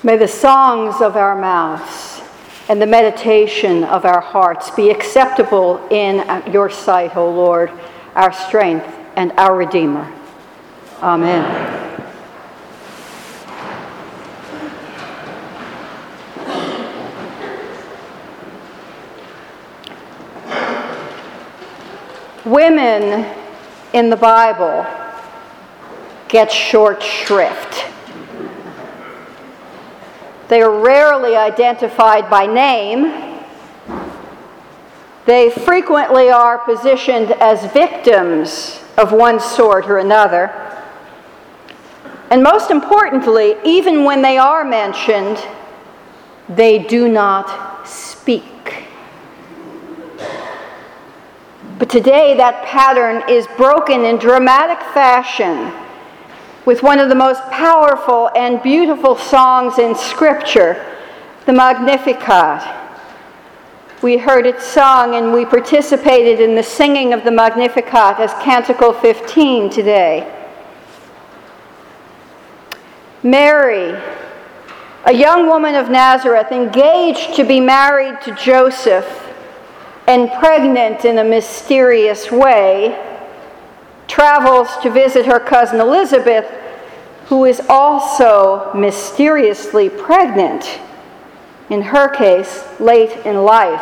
May the songs of our mouths and the meditation of our hearts be acceptable in your sight, O Lord, our strength and our Redeemer. Amen. Women in the Bible get short shrift. They are rarely identified by name. They frequently are positioned as victims of one sort or another. And most importantly, even when they are mentioned, they do not speak. But today that pattern is broken in dramatic fashion with one of the most powerful and beautiful songs in Scripture, the Magnificat. We heard it sung and we participated in the singing of the Magnificat as Canticle 15 today. Mary, a young woman of Nazareth, engaged to be married to Joseph and pregnant in a mysterious way, travels to visit her cousin Elizabeth, who is also mysteriously pregnant, in her case, late in life.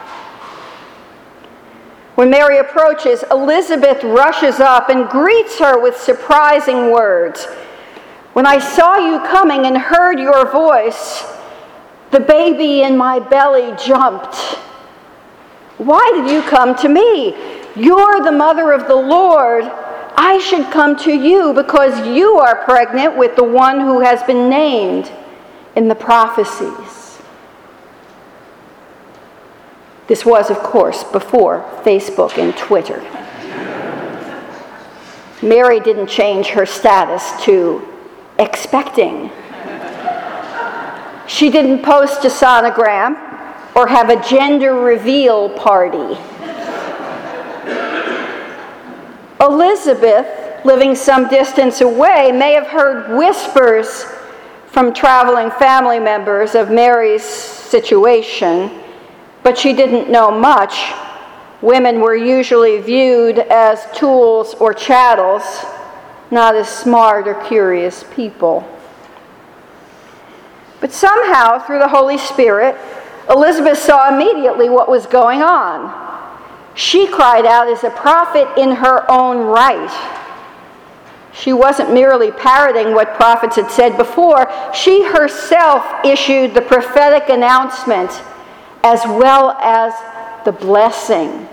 When Mary approaches, Elizabeth rushes up and greets her with surprising words. "When I saw you coming and heard your voice, the baby in my belly jumped. Why did you come to me? You're the mother of the Lord. I should come to you because you are pregnant with the one who has been named in the prophecies." This was, of course, before Facebook and Twitter. Mary didn't change her status to expecting. She didn't post a sonogram or have a gender reveal party. Elizabeth, living some distance away, may have heard whispers from traveling family members of Mary's situation, but she didn't know much. Women were usually viewed as tools or chattels, not as smart or curious people. But somehow, through the Holy Spirit, Elizabeth saw immediately what was going on. She cried out as a prophet in her own right. She wasn't merely parroting what prophets had said before. She herself issued the prophetic announcement as well as the blessing.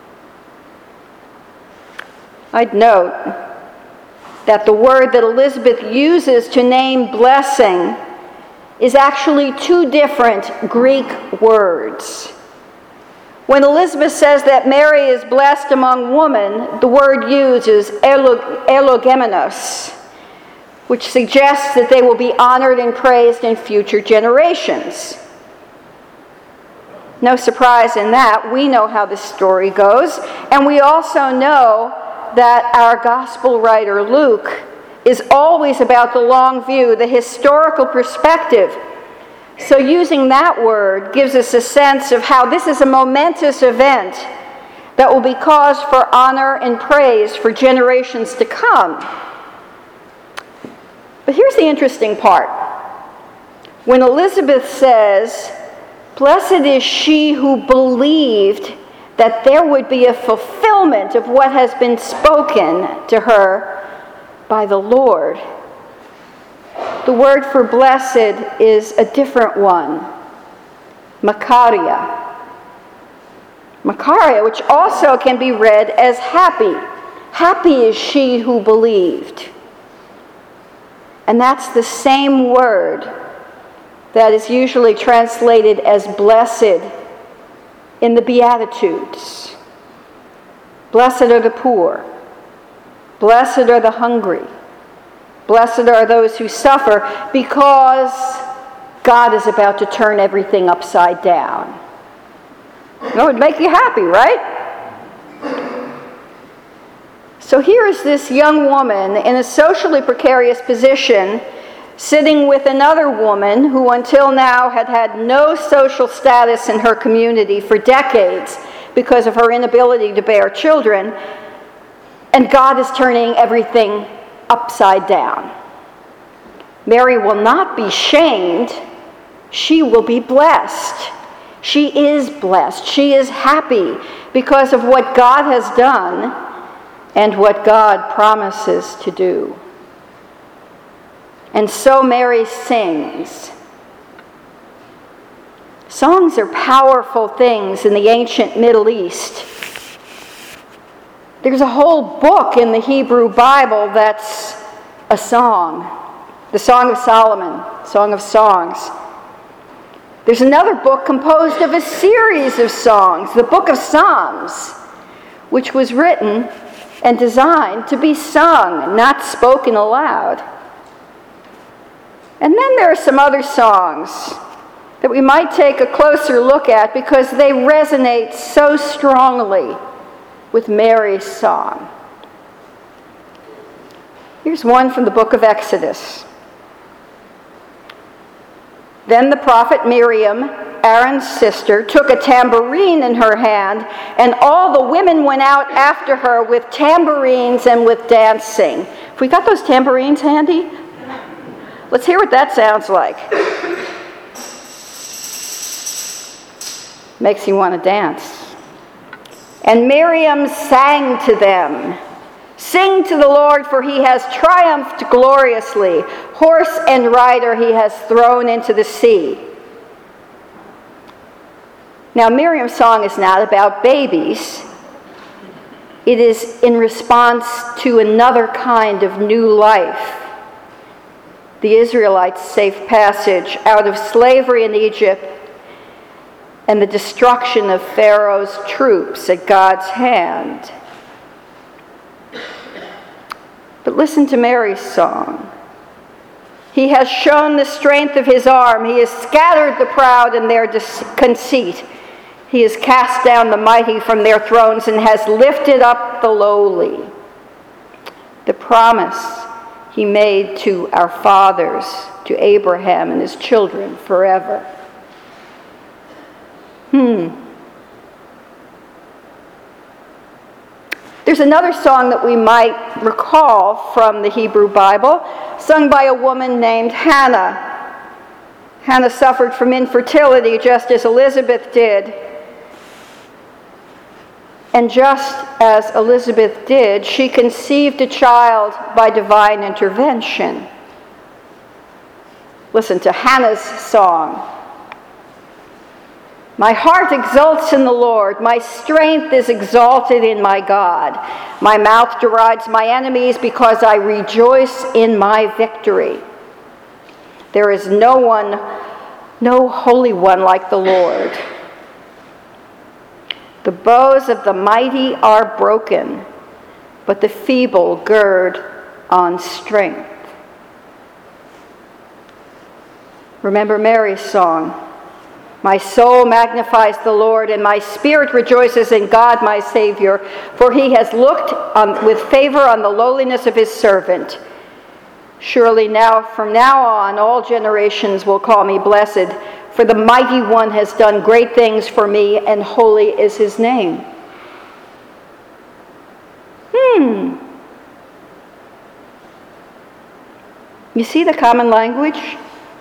I'd note that the word that Elizabeth uses to name blessing is actually two different Greek words. When Elizabeth says that Mary is blessed among women, the word used is elogemenos, which suggests that they will be honored and praised in future generations. No surprise in that. We know how the story goes, and we also know that our gospel writer Luke is always about the long view, the historical perspective. So using that word gives us a sense of how this is a momentous event that will be cause for honor and praise for generations to come. But here's the interesting part. When Elizabeth says, "Blessed is she who believed that there would be a fulfillment of what has been spoken to her by the Lord," the word for blessed is a different one, Makaria. Makaria, which also can be read as happy. Happy is she who believed. And that's the same word that is usually translated as blessed in the Beatitudes. Blessed are the poor. Blessed are the hungry. Blessed are those who suffer, because God is about to turn everything upside down. That would make you happy, right? So here is this young woman in a socially precarious position sitting with another woman who until now had had no social status in her community for decades because of her inability to bear children, and God is turning everything upside down. Mary will not be shamed. She will be blessed. She is blessed. She is happy because of what God has done and what God promises to do. And so Mary sings. Songs are powerful things in the ancient Middle East. There's a whole book in the Hebrew Bible that's a song. The Song of Solomon, Song of Songs. There's another book composed of a series of songs, the Book of Psalms, which was written and designed to be sung, not spoken aloud. And then there are some other songs that we might take a closer look at because they resonate so strongly with Mary's song. Here's one from the book of Exodus. Then the prophet Miriam, Aaron's sister, took a tambourine in her hand, and all the women went out after her with tambourines and with dancing. Have we got those tambourines handy? Let's hear what that sounds like. Makes you want to dance. And Miriam sang to them, "Sing to the Lord, for he has triumphed gloriously. Horse and rider he has thrown into the sea." Now, Miriam's song is not about babies. It is in response to another kind of new life. The Israelites' safe passage out of slavery in Egypt and the destruction of Pharaoh's troops at God's hand. But listen to Mary's song. He has shown the strength of his arm. He has scattered the proud in their conceit. He has cast down the mighty from their thrones and has lifted up the lowly. The promise he made to our fathers, to Abraham and his children forever. There's another song that we might recall from the Hebrew Bible, sung by a woman named Hannah. Hannah suffered from infertility just as Elizabeth did. And just as Elizabeth did, she conceived a child by divine intervention. Listen to Hannah's song. My heart exults in the Lord. My strength is exalted in my God. My mouth derides my enemies because I rejoice in my victory. There is no holy one like the Lord. The bows of the mighty are broken, but the feeble gird on strength. Remember Mary's song. My soul magnifies the Lord, and my spirit rejoices in God my Savior, for he has looked with favor on the lowliness of his servant. Surely from now on, all generations will call me blessed, for the mighty one has done great things for me, and holy is his name. You see the common language?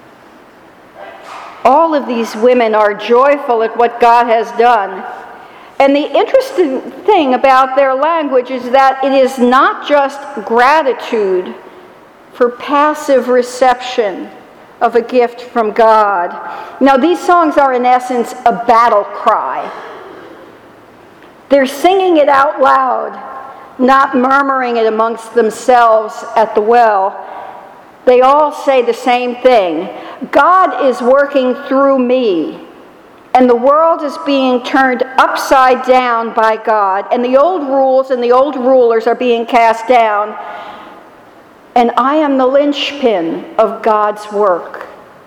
All of these women are joyful at what God has done. And the interesting thing about their language is that it is not just gratitude for passive reception of a gift from God. Now, these songs are in essence a battle cry. They're singing it out loud, not murmuring it amongst themselves at the well. They all say the same thing. God is working through me, and the world is being turned upside down by God, and the old rules and the old rulers are being cast down, and I am the linchpin of God's work.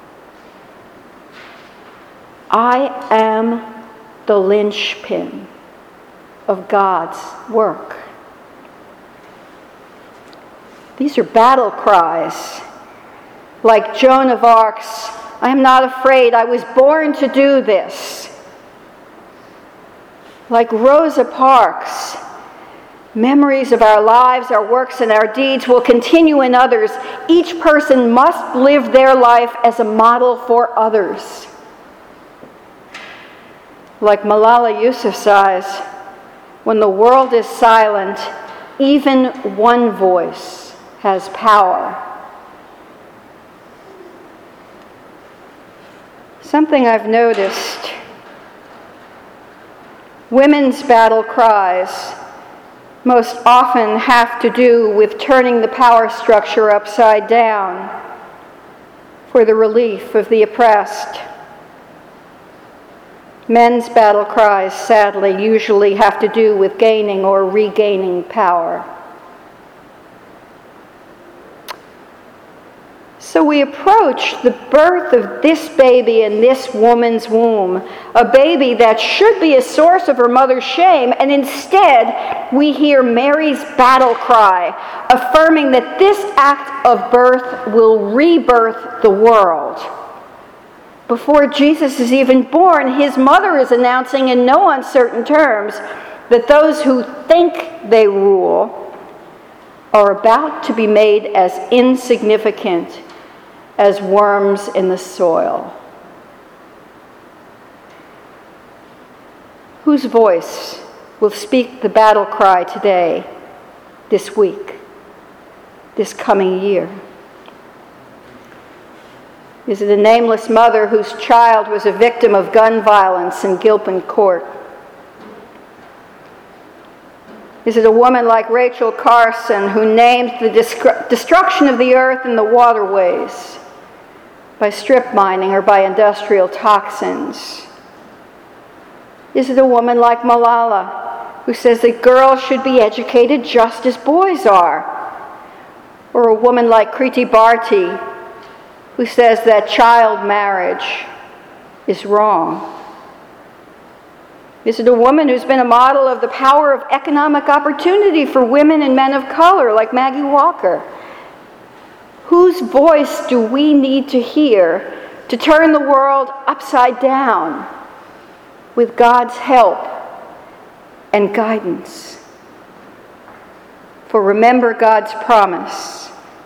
I am the linchpin of God's work. These are battle cries. like Joan of Arc's, I am not afraid, I was born to do this. Like Rosa Parks, memories of our lives, our works, and our deeds will continue in others. Each person must live their life as a model for others. Like Malala Yousafzai's, when the world is silent, even one voice has power. Something I've noticed, women's battle cries most often have to do with turning the power structure upside down for the relief of the oppressed. Men's battle cries, sadly, usually have to do with gaining or regaining power. So we approach the birth of this baby in this woman's womb, a baby that should be a source of her mother's shame, and instead we hear Mary's battle cry, affirming that this act of birth will rebirth the world. Before Jesus is even born, his mother is announcing in no uncertain terms that those who think they rule are about to be made as insignificant as worms in the soil. Whose voice will speak the battle cry today, this week, this coming year? Is it a nameless mother whose child was a victim of gun violence in Gilpin Court? Is it a woman like Rachel Carson who named the destruction of the earth and the waterways by strip mining or by industrial toxins? Is it a woman like Malala who says that girls should be educated just as boys are? Or a woman like Kriti Bharti who says that child marriage is wrong? Is it a woman who's been a model of the power of economic opportunity for women and men of color, like Maggie Walker? Whose voice do we need to hear to turn the world upside down with God's help and guidance? For remember God's promise.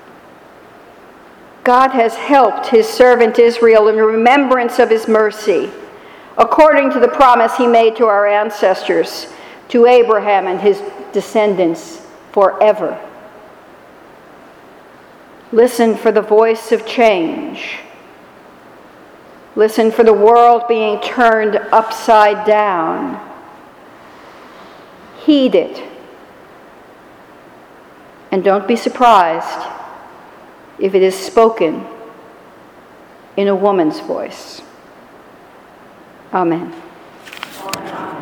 God has helped his servant Israel in remembrance of his mercy, according to the promise he made to our ancestors, to Abraham and his descendants forever. Listen for the voice of change. Listen for the world being turned upside down. Heed it. And don't be surprised if it is spoken in a woman's voice. Amen.